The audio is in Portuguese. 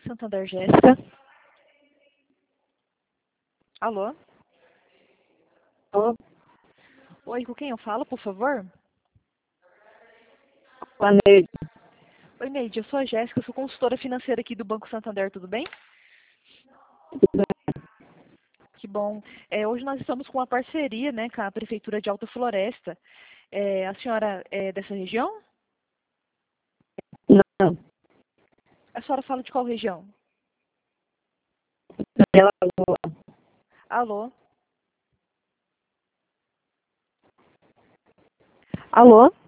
Santander, Jéssica. Alô? Alô, Oi, com quem eu falo, por favor? boa noite. Oi, Neide, eu sou a Jéssica, eu sou consultora financeira aqui do Banco Santander, tudo bem? Que bom. Hoje nós estamos com uma parceria, né, com a Prefeitura de Alta Floresta. A senhora é dessa região? Não, A senhora fala de qual região? ela, Alô? Alô?